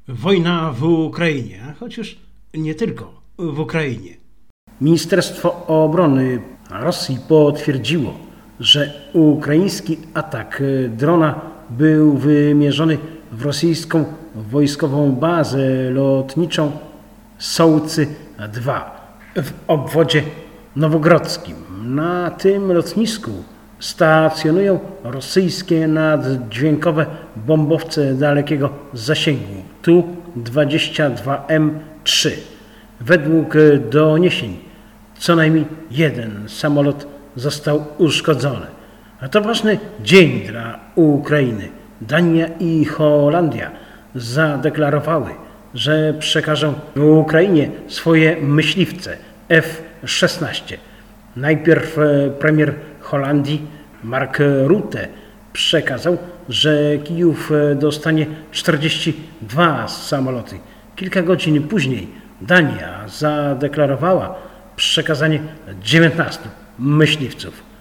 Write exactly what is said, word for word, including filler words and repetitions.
Wojna w Ukrainie, chociaż nie tylko w Ukrainie. Ministerstwo Obrony Rosji potwierdziło, że ukraiński atak drona był wymierzony w rosyjską wojskową bazę lotniczą Sołcy dwa w obwodzie nowogrodzkim. Na tym lotnisku stacjonują rosyjskie naddźwiękowe bombowce dalekiego zasięgu Tu dwadzieścia dwa M trzy. Według doniesień co najmniej jeden samolot został uszkodzony. A to ważny dzień dla Ukrainy. Dania i Holandia zadeklarowały, że przekażą Ukrainie swoje myśliwce F szesnaście. Najpierw premier Holandii Mark Rutte przekazał, że Kijów dostanie czterdzieści dwa samoloty. Kilka godzin później Dania zadeklarowała przekazanie dziewiętnastu myśliwców.